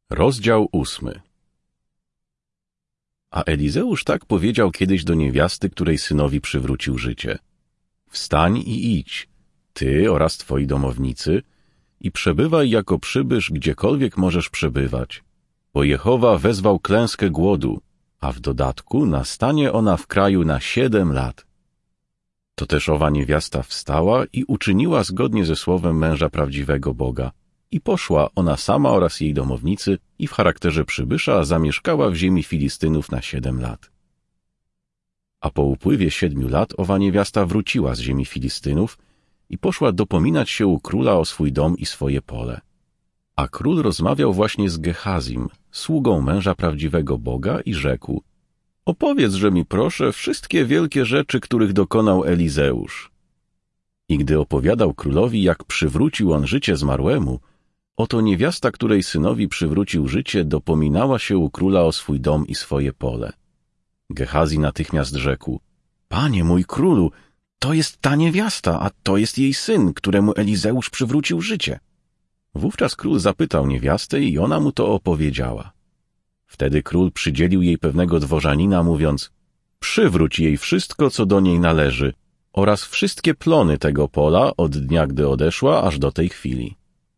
Rozdział 8. A Elizeusz tak powiedział kiedyś do niewiasty, której synowi przywrócił życie. Wstań i idź, ty oraz twoi domownicy, i przebywaj jako przybysz, gdziekolwiek możesz przebywać, bo Jehowa wezwał klęskę głodu, a w dodatku nastanie ona w kraju na 7 lat. To też owa niewiasta wstała i uczyniła zgodnie ze słowem męża prawdziwego Boga. I poszła ona sama oraz jej domownicy i w charakterze przybysza zamieszkała w ziemi Filistynów na 7 lat. A po upływie 7 lat owa niewiasta wróciła z ziemi Filistynów i poszła dopominać się u króla o swój dom i swoje pole. A król rozmawiał właśnie z Gehazim, sługą męża prawdziwego Boga, i rzekł: opowiedz-że mi proszę wszystkie wielkie rzeczy, których dokonał Elizeusz. I gdy opowiadał królowi, jak przywrócił on życie zmarłemu, oto niewiasta, której synowi przywrócił życie, dopominała się u króla o swój dom i swoje pole. Gehazi natychmiast rzekł: panie mój królu, to jest ta niewiasta, a to jest jej syn, któremu Elizeusz przywrócił życie. Wówczas król zapytał niewiastę i ona mu to opowiedziała. Wtedy król przydzielił jej pewnego dworzanina, mówiąc: przywróć jej wszystko, co do niej należy, oraz wszystkie plony tego pola od dnia, gdy odeszła, aż do tej chwili.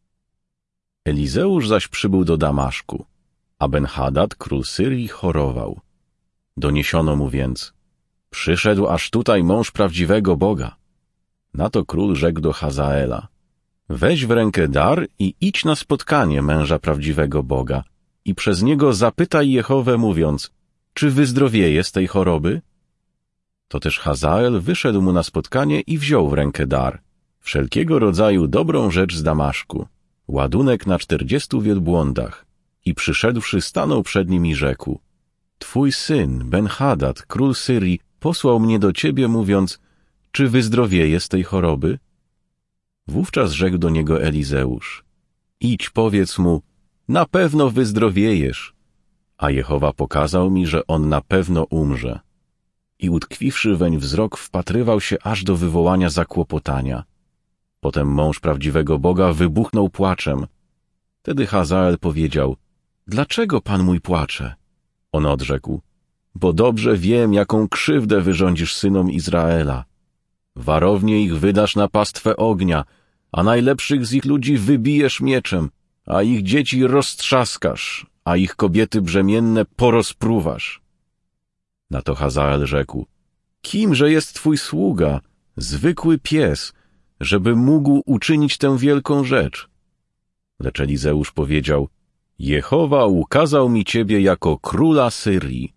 Elizeusz zaś przybył do Damaszku, a Ben-Hadad, król Syrii, chorował. Doniesiono mu więc: przyszedł aż tutaj mąż prawdziwego Boga. Na to król rzekł do Hazaela: weź w rękę dar i idź na spotkanie męża prawdziwego Boga i przez niego zapytaj Jehowę, mówiąc: czy wyzdrowieje z tej choroby? To też Hazael wyszedł mu na spotkanie i wziął w rękę dar, wszelkiego rodzaju dobrą rzecz z Damaszku, ładunek na 40 wielbłądach, i przyszedłszy stanął przed nim i rzekł: twój syn, Ben-Hadad, król Syrii, posłał mnie do ciebie, mówiąc: czy wyzdrowieje z tej choroby? Wówczas rzekł do niego Elizeusz: idź, powiedz mu: na pewno wyzdrowiejesz. A Jehowa pokazał mi, że on na pewno umrze. I utkwiwszy weń wzrok, wpatrywał się aż do wywołania zakłopotania. Potem mąż prawdziwego Boga wybuchnął płaczem. Wtedy Hazael powiedział: dlaczego pan mój płacze? On odrzekł: bo dobrze wiem, jaką krzywdę wyrządzisz synom Izraela. Warownie ich wydasz na pastwę ognia, a najlepszych z ich ludzi wybijesz mieczem, a ich dzieci roztrzaskasz, a ich kobiety brzemienne porozpruwasz. Na to Hazael rzekł: kimże jest twój sługa, zwykły pies, żeby mógł uczynić tę wielką rzecz? Lecz Elizeusz powiedział: Jehowa ukazał mi ciebie jako króla Syrii.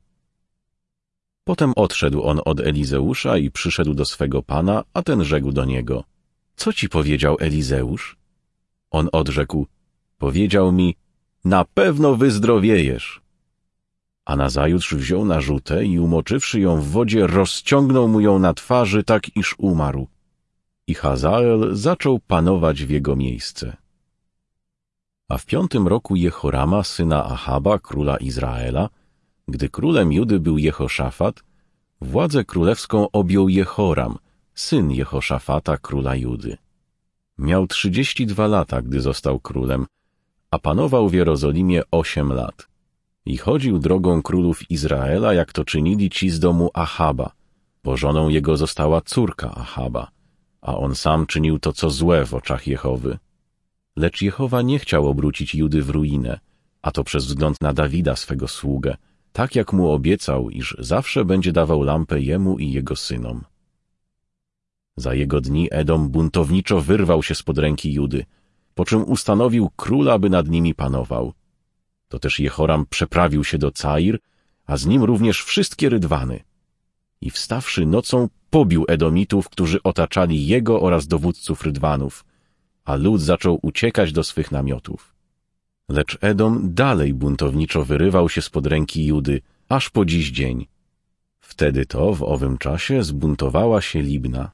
Potem odszedł on od Elizeusza i przyszedł do swego pana, a ten rzekł do niego: co ci powiedział Elizeusz? On odrzekł: powiedział mi: na pewno wyzdrowiejesz. A nazajutrz wziął narzutę i umoczywszy ją w wodzie, rozciągnął mu ją na twarzy, tak iż umarł. I Hazael zaczął panować w jego miejsce. A w 5. roku Jehorama, syna Ahaba, króla Izraela, gdy królem Judy był Jehoszafat, władzę królewską objął Jehoram, syn Jehoszafata, króla Judy. Miał 32 lata, gdy został królem, a panował w Jerozolimie 8 lat. I chodził drogą królów Izraela, jak to czynili ci z domu Ahaba, bo żoną jego została córka Ahaba, a on sam czynił to, co złe w oczach Jehowy. Lecz Jehowa nie chciał obrócić Judy w ruinę, a to przez wzgląd na Dawida, swego sługę, tak jak mu obiecał, iż zawsze będzie dawał lampę jemu i jego synom. Za jego dni Edom buntowniczo wyrwał się spod ręki Judy, po czym ustanowił króla, by nad nimi panował. To też Jehoram przeprawił się do Cair, a z nim również wszystkie rydwany. I wstawszy nocą, pobił Edomitów, którzy otaczali jego oraz dowódców rydwanów, a lud zaczął uciekać do swych namiotów. Lecz Edom dalej buntowniczo wyrywał się spod ręki Judy, aż po dziś dzień. Wtedy to, w owym czasie, zbuntowała się Libna.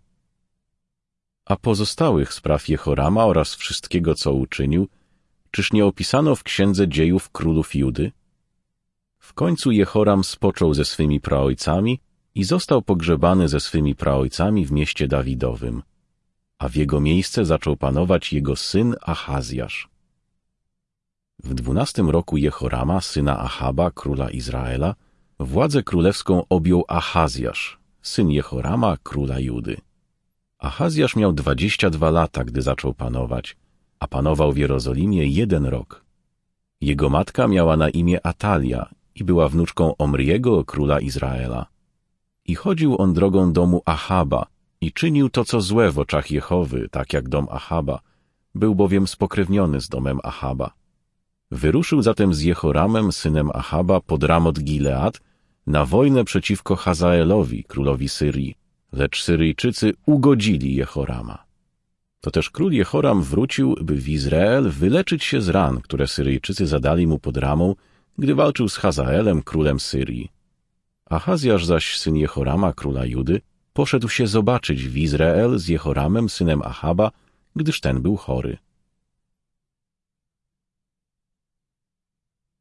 A pozostałych spraw Jehorama oraz wszystkiego, co uczynił, czyż nie opisano w księdze dziejów królów Judy? W końcu Jehoram spoczął ze swymi praojcami i został pogrzebany ze swymi praojcami w mieście Dawidowym, a w jego miejsce zaczął panować jego syn Achazjasz. W 12 roku Jehorama, syna Ahaba, króla Izraela, władzę królewską objął Achazjasz, syn Jehorama, króla Judy. Achazjasz miał 22 lata, gdy zaczął panować, a panował w Jerozolimie 1 rok. Jego matka miała na imię Atalia i była wnuczką Omriego, króla Izraela. I chodził on drogą domu Ahaba i czynił to, co złe w oczach Jehowy, tak jak dom Ahaba, był bowiem spokrewniony z domem Ahaba. Wyruszył zatem z Jehoramem, synem Ahaba, pod Ramot Gilead na wojnę przeciwko Hazaelowi, królowi Syrii, lecz Syryjczycy ugodzili Jehorama. To też król Jehoram wrócił, by w Izrael wyleczyć się z ran, które Syryjczycy zadali mu pod Ramą, gdy walczył z Hazaelem, królem Syrii. Achazjasz zaś, syn Jehorama, króla Judy, poszedł się zobaczyć w Izrael z Jehoramem, synem Ahaba, gdyż ten był chory.